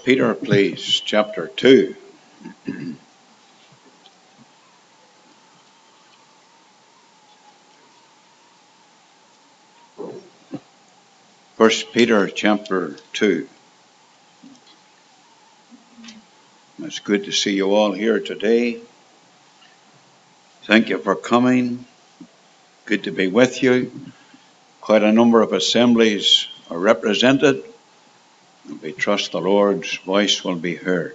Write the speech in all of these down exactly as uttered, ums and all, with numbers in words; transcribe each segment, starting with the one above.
Peter, please, chapter two. First Peter chapter two. It's good to see you all here today. Thank you for coming. Good to be with you. Quite a number of assemblies are represented. We trust the Lord's voice will be heard.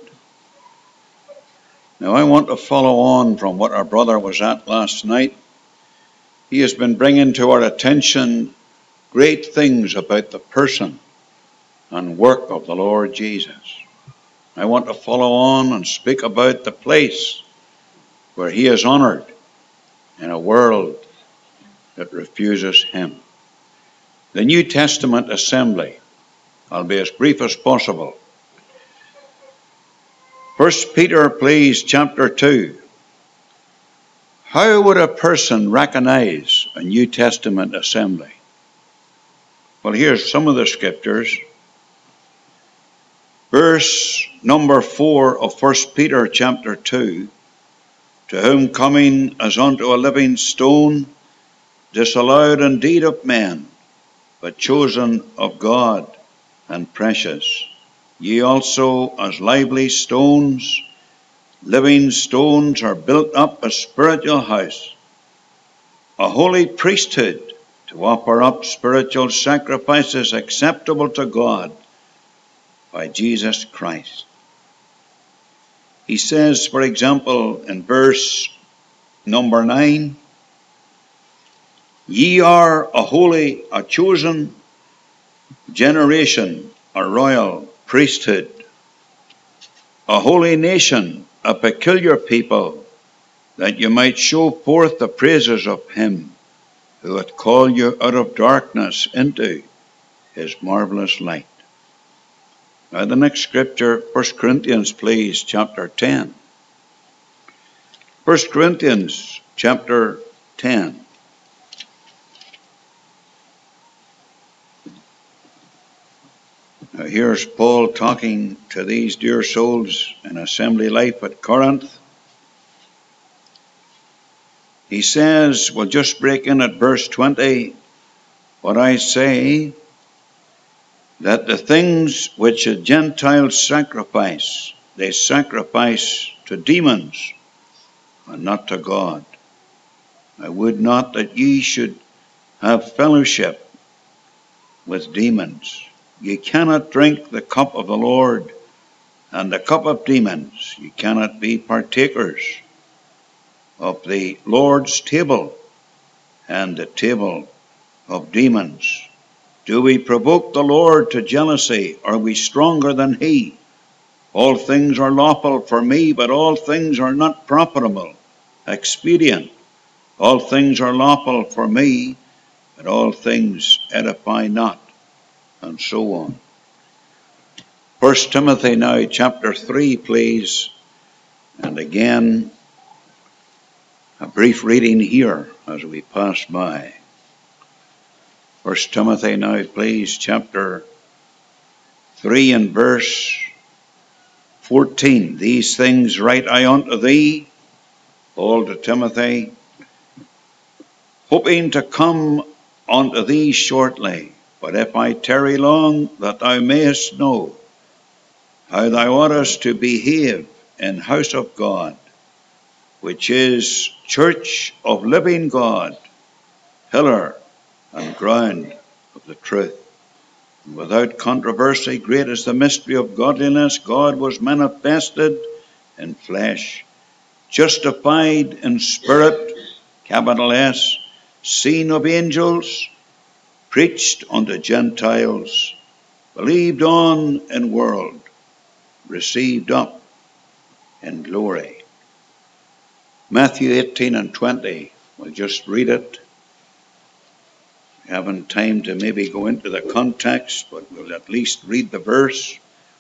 Now I want to follow on from what our brother was at last night. He has been bringing to our attention great things about the person and work of the Lord Jesus. I want to follow on and speak about the place where he is honored in a world that refuses him. The New Testament assembly. I'll be as brief as possible. First Peter, please, chapter two. How would a person recognize a New Testament assembly? Well, here's some of the scriptures. Verse number four of First Peter chapter two. To whom coming as unto a living stone, disallowed indeed of men, but chosen of God and precious. Ye also as lively stones, living stones, are built up a spiritual house, a holy priesthood, to offer up spiritual sacrifices acceptable to God by Jesus Christ. He says, for example, in verse number nine, ye are a holy, a chosen generation, a royal priesthood, a holy nation, a peculiar people, that you might show forth the praises of him who hath called you out of darkness into his marvelous light. Now the next scripture, First Corinthians, please, chapter ten. First Corinthians, chapter ten. Now here's Paul talking to these dear souls in assembly life at Corinth. He says, we'll just break in at verse twenty, what I say, that the things which the Gentiles sacrifice, they sacrifice to demons and not to God. I would not that ye should have fellowship with demons. Ye cannot drink the cup of the Lord and the cup of demons. Ye cannot be partakers of the Lord's table and the table of demons. Do we provoke the Lord to jealousy? Are we stronger than he? All things are lawful for me, but all things are not profitable, expedient. All things are lawful for me, but all things edify not. And so on. First Timothy now, chapter three, please. And again, a brief reading here as we pass by. First Timothy now, please, chapter three and verse fourteen. These things write I unto thee, Paul to Timothy, hoping to come unto thee shortly. But if I tarry long, that thou mayest know how thou oughtest to behave in house of God, which is church of living God, pillar and ground of the truth. And without controversy, great is the mystery of godliness. God was manifested in flesh, justified in spirit, capital S, seen of angels, preached unto Gentiles, believed on in world, received up in glory. Matthew eighteen and twenty, we'll just read it. We haven't time to maybe go into the context, but we'll at least read the verse.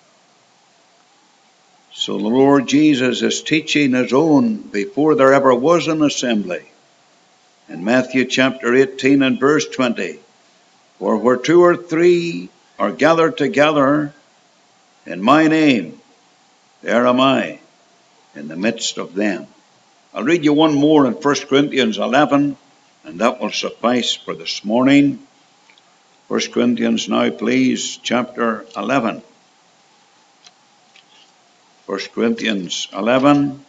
So the Lord Jesus is teaching his own before there ever was an assembly. In Matthew chapter eighteen and verse twenty, for where two or three are gathered together In my name, there am I in the midst of them. I'll read you one more in First Corinthians eleven, and that will suffice for this morning. First Corinthians now, please, chapter eleven. First Corinthians eleven,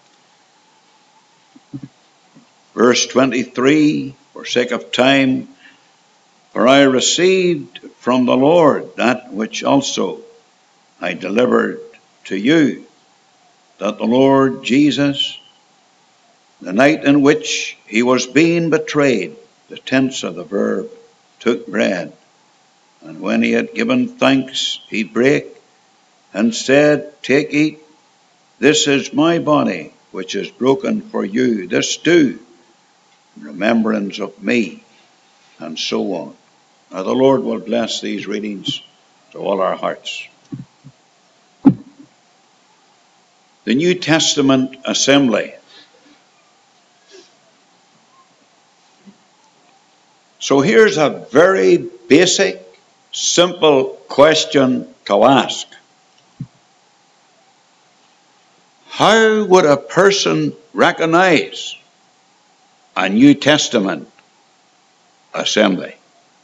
verse twenty-three, for sake of time. For I received from the Lord that which also I delivered to you, that the Lord Jesus, the night in which he was being betrayed, the tense of the verb, took bread, and when he had given thanks, he brake and said, Take, eat, this is my body, which is broken for you. This do in remembrance of me, and so on. Now the Lord will bless these readings to all our hearts. The New Testament assembly. So here's a very basic, simple question to ask. How would a person recognize a New Testament assembly?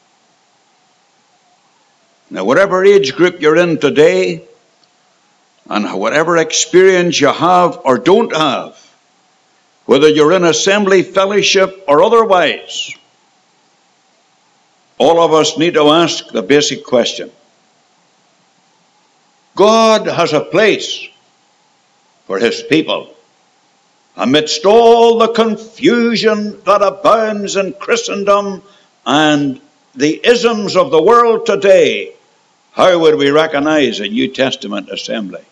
Now, whatever age group you're in today, and whatever experience you have or don't have, whether you're in assembly, fellowship, or otherwise, all of us need to ask the basic question. God has a place for his people. Amidst all the confusion that abounds in Christendom and the isms of the world today, how would we recognize a New Testament assembly?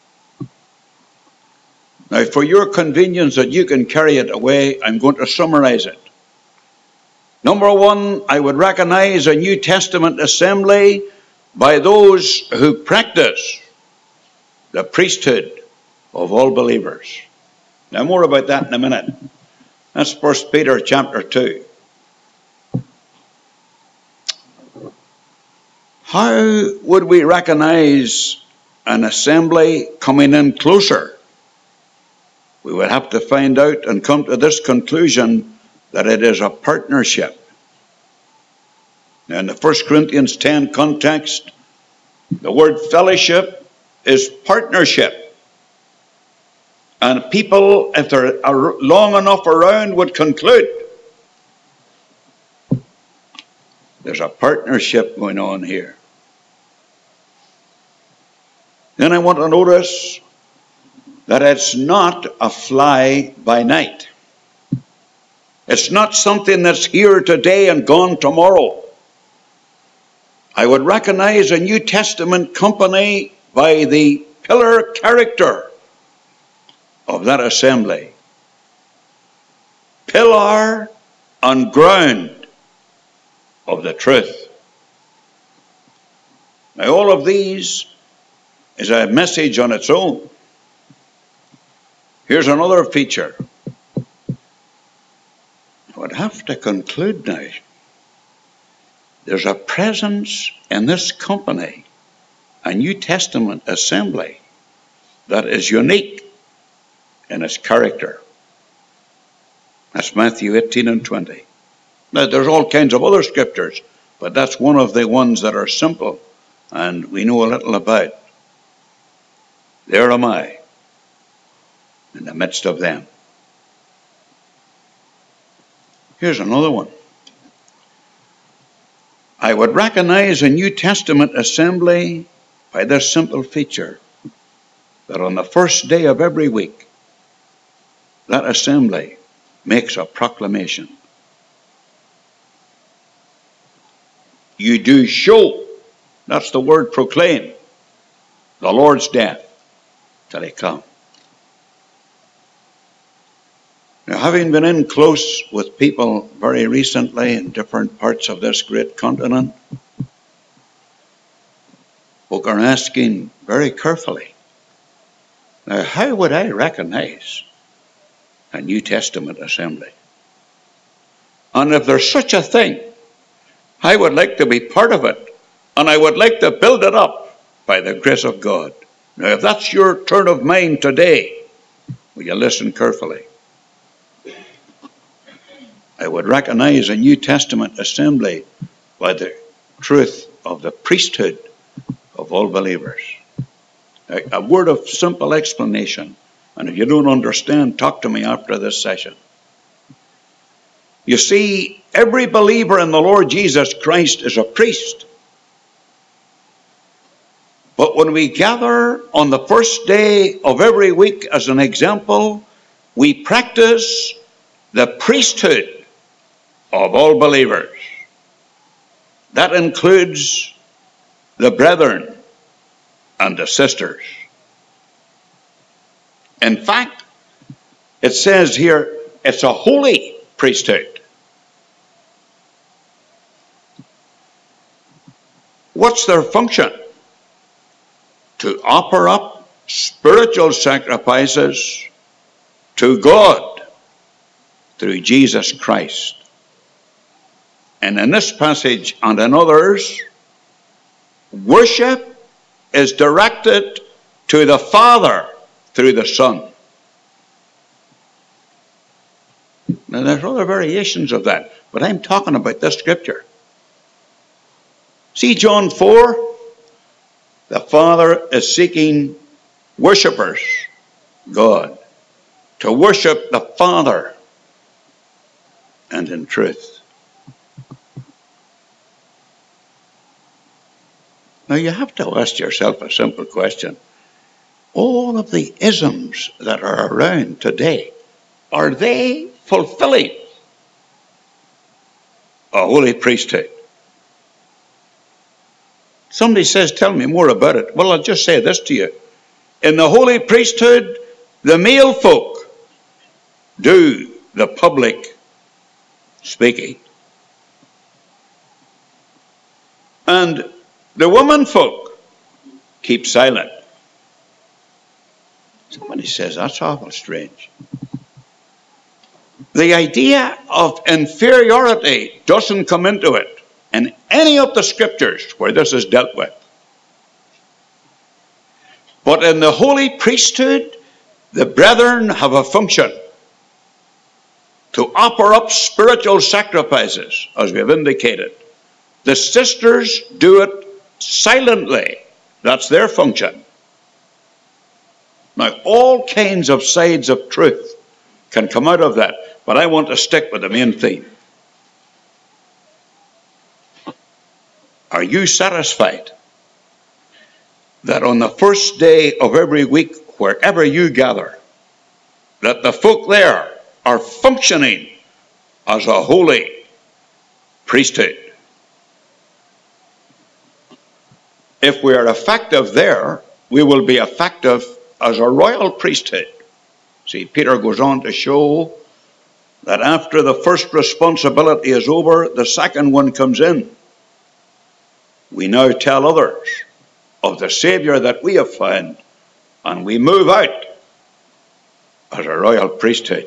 Now, for your convenience that you can carry it away, I'm going to summarize it. Number one, I would recognize a New Testament assembly by those who practice the priesthood of all believers. Now, more about that in a minute. That's First Peter chapter two. How would we recognize an assembly coming in closer? We would have to find out and come to this conclusion that it is a partnership. Now, in the First Corinthians ten context, the word fellowship is partnership. And people, if they're long enough around, would conclude there's a partnership going on here. Then I want to notice that it's not a fly by night. It's not something that's here today and gone tomorrow. I would recognize a New Testament company by the pillar character of that assembly. Pillar and ground of the truth. Now, all of these is a message on its own. Here's another feature. I would have to conclude now. There's a presence in this company, a New Testament assembly, that is unique in its character. That's Matthew eighteen and twenty. Now, there's all kinds of other scriptures, but that's one of the ones that are simple and we know a little about. There am I in the midst of them. Here's another one. I would recognize a New Testament assembly by this simple feature, that on the first day of every week, that assembly makes a proclamation. You do show, that's the word proclaim, the Lord's death till he come. Now, having been in close with people very recently in different parts of this great continent, folk are asking very carefully, now how would I recognize a New Testament assembly? And if there's such a thing, I would like to be part of it, and I would like to build it up by the grace of God. Now, if that's your turn of mind today, will you listen carefully? I would recognize a New Testament assembly by the truth of the priesthood of all believers. A, a word of simple explanation. And if you don't understand, talk to me after this session. You see, every believer in the Lord Jesus Christ is a priest. But when we gather on the first day of every week, as an example, we practice the priesthood of all believers. That includes the brethren and the sisters. In fact, it says here, it's a holy priesthood. What's their function? To offer up spiritual sacrifices to God through Jesus Christ. And in this passage and in others, worship is directed to the Father through the Son. Now, there's other variations of that, but I'm talking about this scripture. See John four? The Father is seeking worshipers, God, to worship the Father and in truth. Now, you have to ask yourself a simple question. All of the isms that are around today, are they fulfilling a holy priesthood? Somebody says, tell me more about it. Well, I'll just say this to you. In the holy priesthood, the male folk do the public speaking. And the women folk keep silent. Somebody says, that's awful strange. The idea of inferiority doesn't come into it in any of the scriptures where this is dealt with. But in the holy priesthood, the brethren have a function to offer up spiritual sacrifices, as we have indicated. The sisters do it silently. That's their function. Now, all kinds of sides of truth can come out of that, but I want to stick with the main theme. Are you satisfied that on the first day of every week, wherever you gather, that the folk there are functioning as a holy priesthood? If we are effective there, we will be effective as a royal priesthood. See, Peter goes on to show that after the first responsibility is over, the second one comes in. We now tell others of the Savior that we have found, and we move out as a royal priesthood.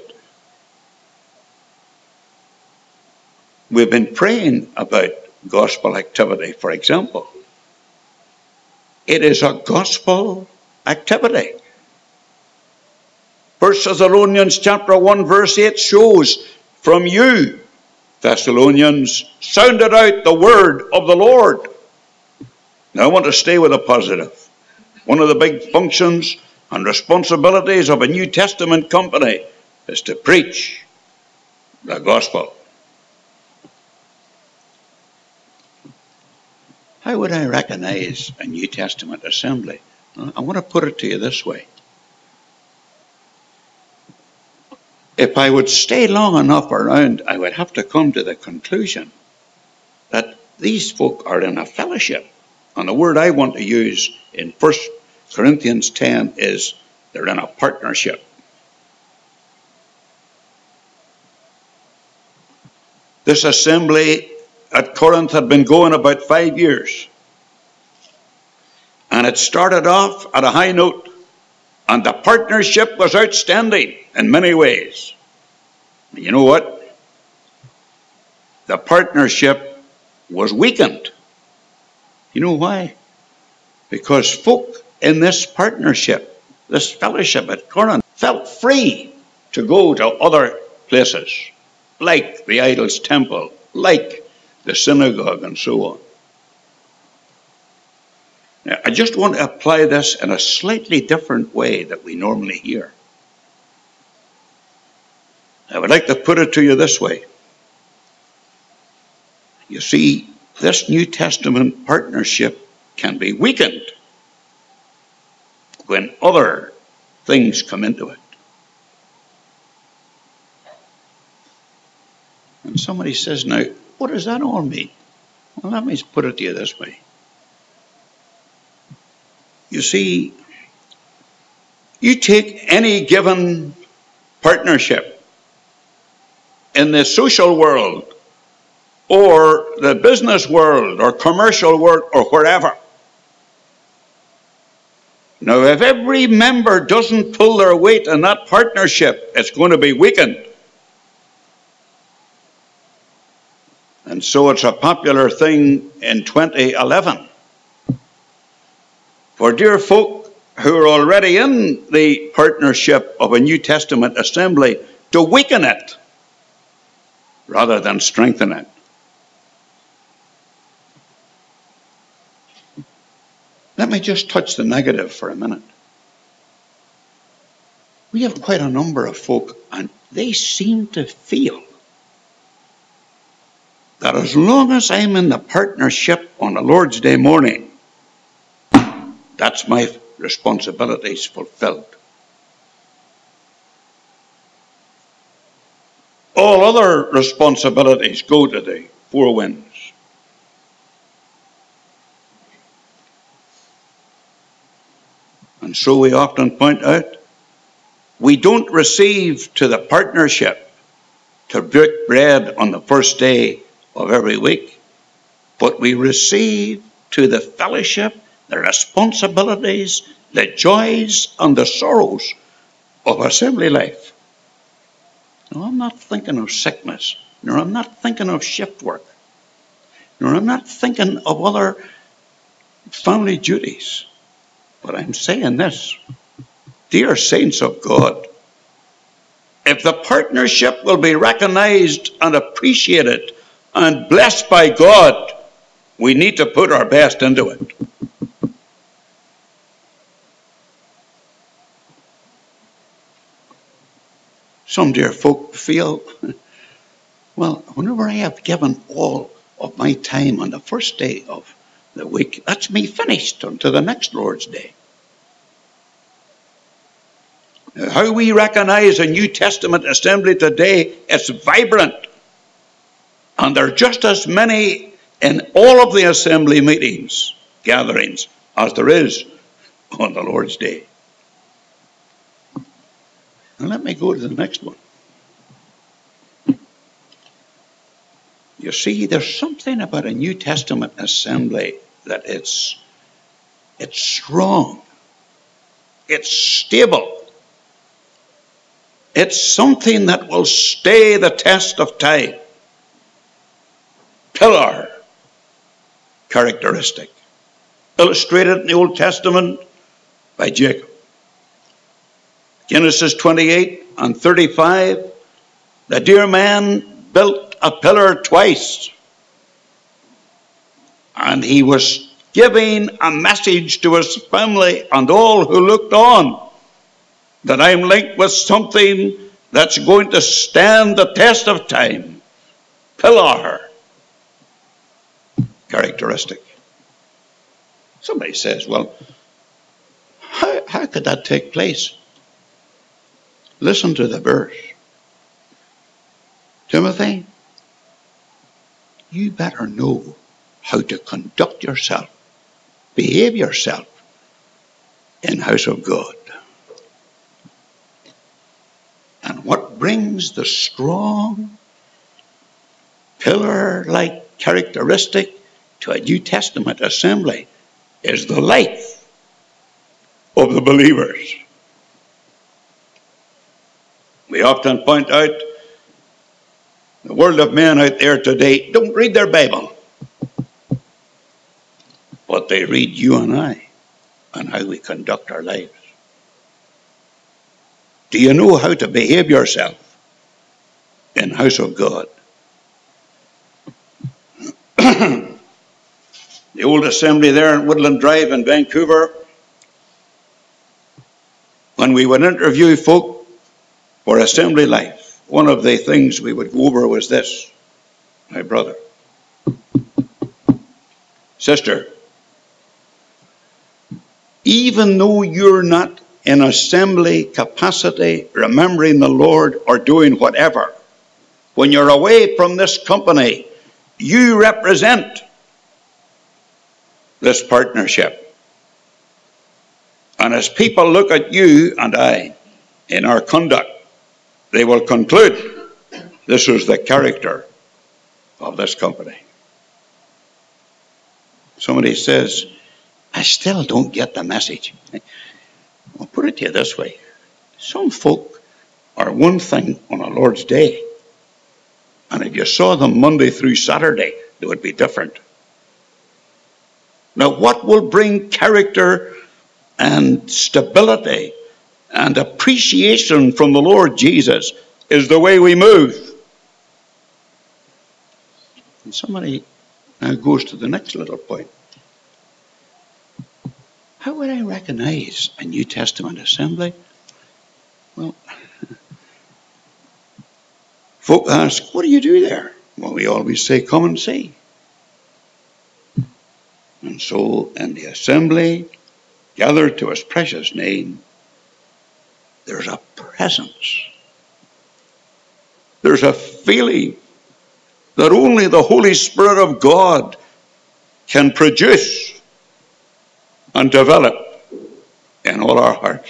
We've been praying about gospel activity, for example. It is a gospel activity. First Thessalonians chapter one verse eight shows, from you, Thessalonians, sounded out the word of the Lord. Now I want to stay with the positive. One of the big functions and responsibilities of a New Testament company is to preach the gospel. How would I recognize a New Testament assembly? I want to put it to you this way. If I would stay long enough around, I would have to come to the conclusion that these folk are in a fellowship. And the word I want to use in First Corinthians ten is they're in a partnership. This assembly at Corinth had been going about five years. And it started off at a high note. And the partnership was outstanding in many ways. You know what? The partnership was weakened. You know why? Because folk in this partnership, this fellowship at Corinth, felt free to go to other places, like the idol's temple, like the synagogue, and so on. Now, I just want to apply this in a slightly different way that we normally hear. I would like to put it to you this way. You see, this New Testament partnership can be weakened when other things come into it. And somebody says, now, what does that all mean? Well, let me put it to you this way. You see, you take any given partnership in the social world, or the business world, or commercial world, or wherever. Now, if every member doesn't pull their weight in that partnership, it's going to be weakened. And so it's a popular thing in twenty eleven for dear folk who are already in the partnership of a New Testament assembly to weaken it rather than strengthen it. Let me just touch the negative for a minute. We have quite a number of folk, and they seem to feel that as long as I'm in the partnership on a Lord's Day morning, that's my responsibilities fulfilled. All other responsibilities go to the four winds. And so we often point out, we don't receive to the partnership to break bread on the first day of every week, but we receive to the fellowship, the responsibilities, the joys and the sorrows of assembly life. Now, I'm not thinking of sickness, nor I'm not thinking of shift work, nor I'm not thinking of other family duties. But I'm saying this, dear saints of God, if the partnership will be recognized and appreciated and blessed by God, we need to put our best into it. Some dear folk feel, well, whenever I have given all of my time on the first day of the week, that's me finished until the next Lord's Day. How we recognize a New Testament assembly today, it's vibrant. And there are just as many in all of the assembly meetings, gatherings, as there is on the Lord's Day. And let me go to the next one. You see, there's something about a New Testament assembly that it's, it's strong. It's stable. It's something that will stay the test of time. Pillar characteristic. Illustrated in the Old Testament by Jacob. Genesis twenty-eight and thirty-five, the dear man built a pillar twice. And he was giving a message to his family and all who looked on, that I'm linked with something that's going to stand the test of time. Pillar characteristic. Somebody says, well, how, how could that take place? Listen to the verse. Timothy, you better know how to conduct yourself, behave yourself in the house of God. And what brings the strong, pillar-like characteristic to a New Testament assembly is the life of the believers. We often point out the world of men out there today don't read their Bible, but they read you and I. and how we conduct our lives? Do you know how to behave yourself in the house of God? The old assembly there in Woodland Drive in Vancouver, when we would interview folk for assembly life, one of the things we would go over was this: my brother, sister, even though you're not in assembly capacity, remembering the Lord or doing whatever, when you're away from this company, you represent this partnership. And as people look at you and I in our conduct, they will conclude this is the character of this company. Somebody says, I still don't get the message. I'll put it to you this way. Some folk are one thing on a Lord's Day, and if you saw them Monday through Saturday, they would be different. Now, what will bring character and stability and appreciation from the Lord Jesus is the way we move. And somebody now goes to the next little point. How would I recognize a New Testament assembly? Well, folk ask, what do you do there? Well, we always say, come and see. And so in the assembly, gathered to his precious name, there's a presence. There's a feeling that only the Holy Spirit of God can produce and develop in all our hearts.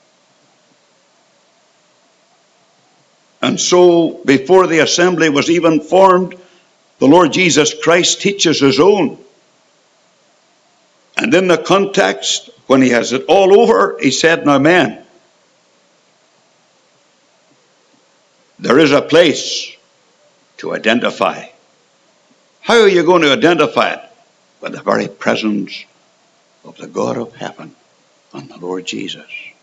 And so, before the assembly was even formed, the Lord Jesus Christ teaches his own. And in the context, when he has it all over, he said, now men, there is a place to identify. How are you going to identify it? By the very presence of the God of heaven and the Lord Jesus.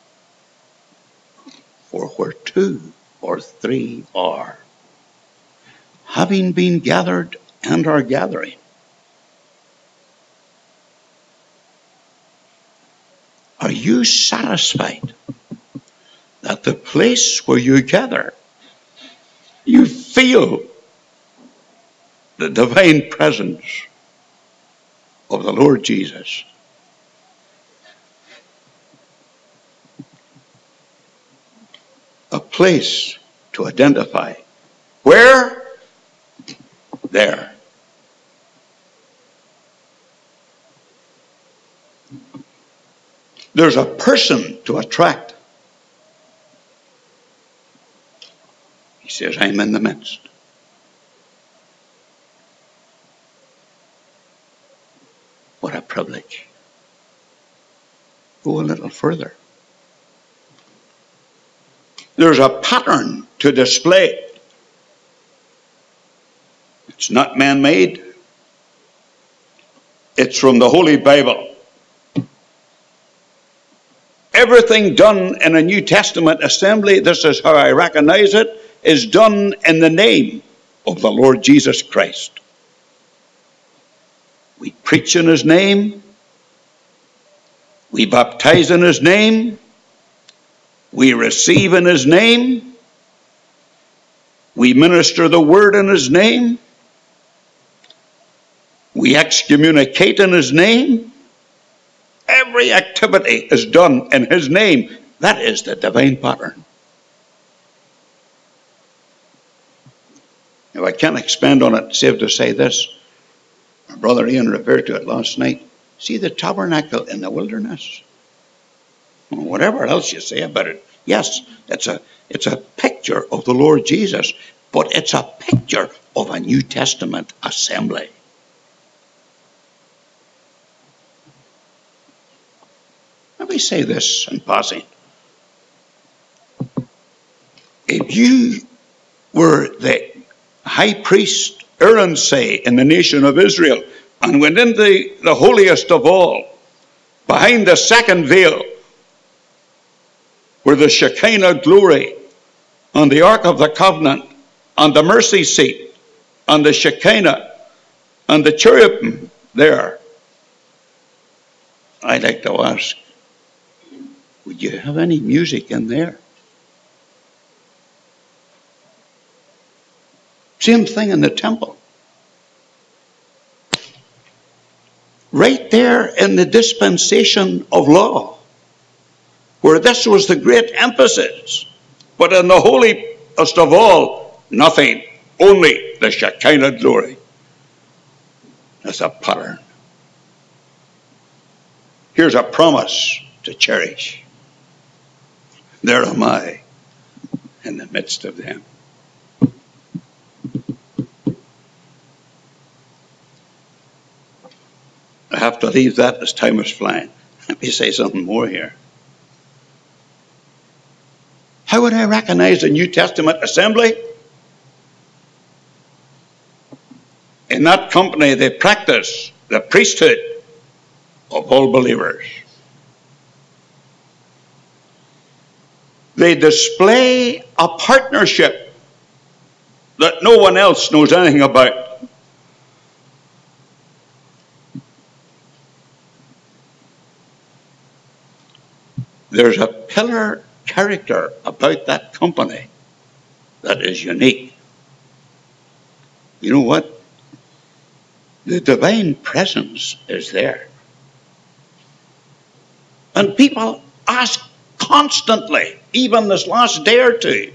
For where two or three are, having been gathered and are gathering, are you satisfied that the place where you gather, you feel the divine presence of the Lord Jesus? A place to identify. Where? There. There's a person to attract. He says, I'm in the midst. What a privilege. Go a little further. There's a pattern to display. It's not man-made. It's from the Holy Bible. Everything done in a New Testament assembly, this is how I recognize it, is done in the name of the Lord Jesus Christ. We preach in his name. We baptize in his name. We receive in his name. We minister the word in his name. We excommunicate in his name. Every activity is done in his name. That is the divine pattern. Now, I can't expand on it, save to say this. My brother Ian referred to it last night. See the tabernacle in the wilderness? Well, whatever else you say about it, yes, it's a, it's a picture of the Lord Jesus, but it's a picture of a New Testament assembly. Let me say this in passing. If you were the high priest, Aaron, say, in the nation of Israel, and went into the holiest of all, behind the second veil, where the Shekinah glory on the Ark of the Covenant, on the mercy seat, on the Shekinah, on the cherubim there. I'd like to ask, would you have any music in there? Same thing in the temple. Right there in the dispensation of law, where this was the great emphasis. But in the holiest of all, nothing, only the Shekinah glory. That's a pattern. Here's a promise to cherish. There am I in the midst of them. I have to leave that as time is flying. Let me say something more here. How would I recognize the New Testament assembly? In that company, they practice the priesthood of all believers. They display a partnership that no one else knows anything about. There's a pillar character about that company that is unique. You know what? The divine presence is there. And people ask constantly, even this last day or two,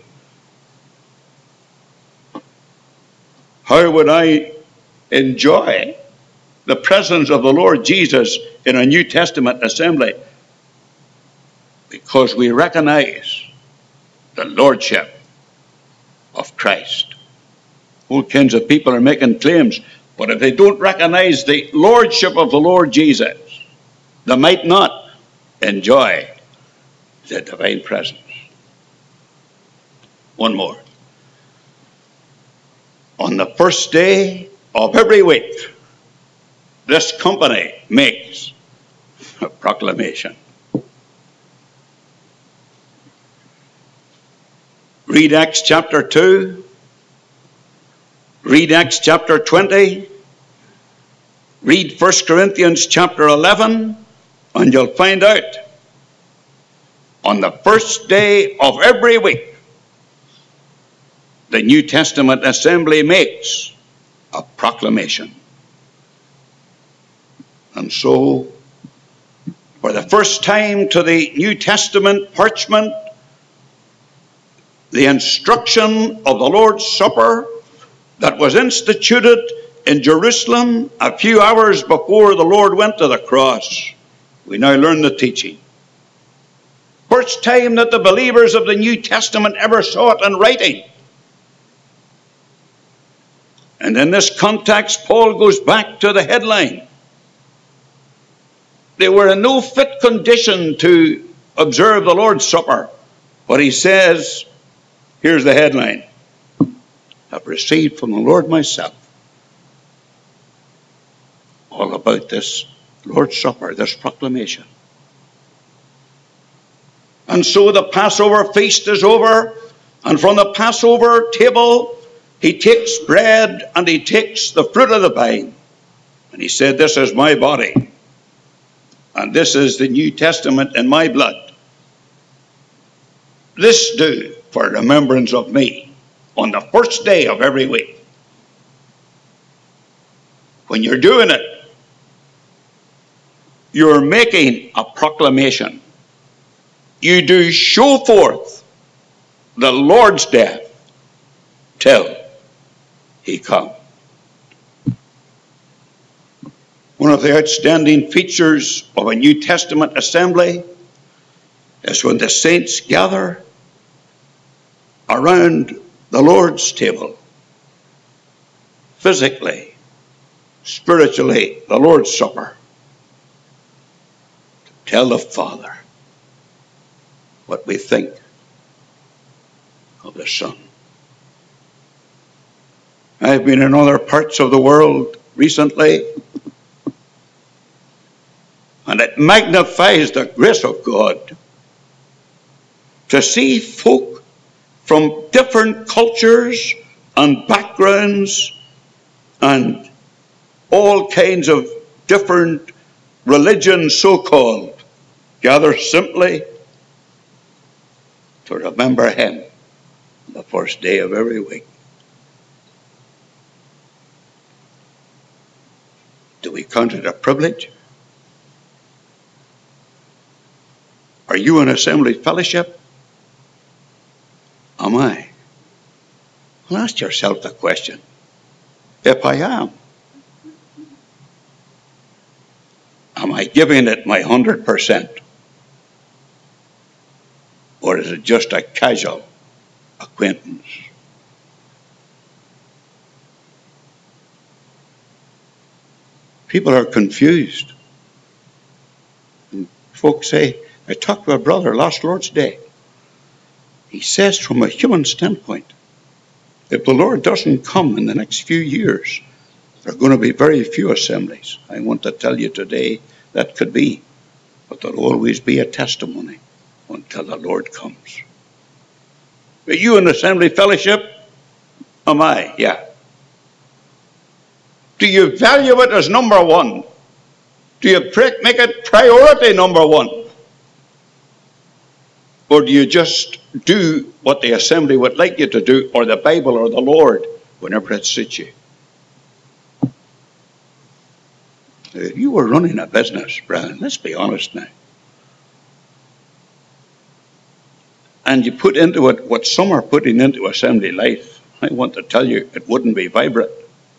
how would I enjoy the presence of the Lord Jesus in a New Testament assembly? Because we recognize the lordship of Christ. All kinds of people are making claims, but if they don't recognize the lordship of the Lord Jesus, they might not enjoy the divine presence. One more. On the first day of every week, this company makes a proclamation. Read Acts chapter two. Read Acts chapter twenty. Read First Corinthians chapter eleven, and you'll find out on the first day of every week, the New Testament assembly makes a proclamation. And so, for the first time to the New Testament parchment, the instruction of the Lord's Supper that was instituted in Jerusalem a few hours before the Lord went to the cross, we now learn the teaching. First time that the believers of the New Testament ever saw it in writing. And in this context, Paul goes back to the headline. They were in no fit condition to observe the Lord's Supper. But he says, here's the headline: I've received from the Lord myself all about this Lord's Supper, this proclamation. And so the Passover feast is over, and from the Passover table, he takes bread and he takes the fruit of the vine. And he said, this is my body, and this is the New Testament in my blood. This do for remembrance of me on the first day of every week. When you're doing it, you're making a proclamation. You do show forth the Lord's death till he come. One of the outstanding features of a New Testament assembly is when the saints gather around the Lord's table. Physically, spiritually, the Lord's Supper. To tell the Father what we think of the Son. I've been in other parts of the world recently, And it magnifies the grace of God to see folk from different cultures and backgrounds and all kinds of different religions, so-called, gather simply to remember him the first day of every week. Do we count it a privilege? Are you in assembly fellowship? Am I? Well, ask yourself the question. If I am, am I giving it my one hundred percent? Or is it just a casual acquaintance? People are confused. And folks say, I talked to a brother last Lord's Day. He says from a human standpoint, if the Lord doesn't come in the next few years, there are going to be very few assemblies. I want to tell you today that could be, but there'll always be a testimony until the Lord comes. Are you in assembly fellowship? Am I? Yeah. Do you value it as number one? Do you make it priority number one? Or do you just do what the assembly would like you to do, or the Bible or the Lord, whenever it suits you? If you were running a business, brethren, let's be honest now, and you put into it what some are putting into assembly life, I want to tell you, it wouldn't be vibrant.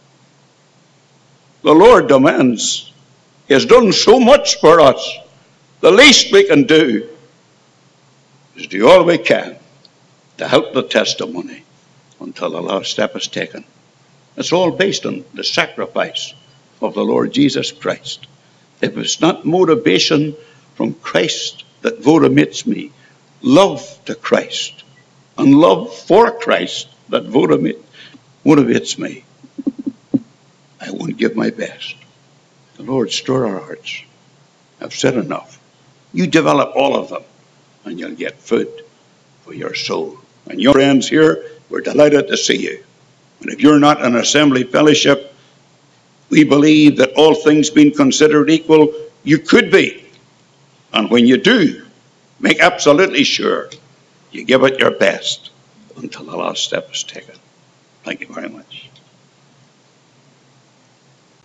The Lord demands. He has done so much for us. The least we can do is do all we can to help the testimony until the last step is taken. It's all based on the sacrifice of the Lord Jesus Christ. If it's not motivation from Christ that motivates me, love to Christ and love for Christ that motivates me, I won't give my best. The Lord, stir our hearts. I've said enough. You develop all of them, and you'll get food for your soul. And your friends here, we're delighted to see you. And if you're not in assembly fellowship, we believe that all things being considered equal, you could be. And when you do, make absolutely sure you give it your best until the last step is taken. Thank you very much.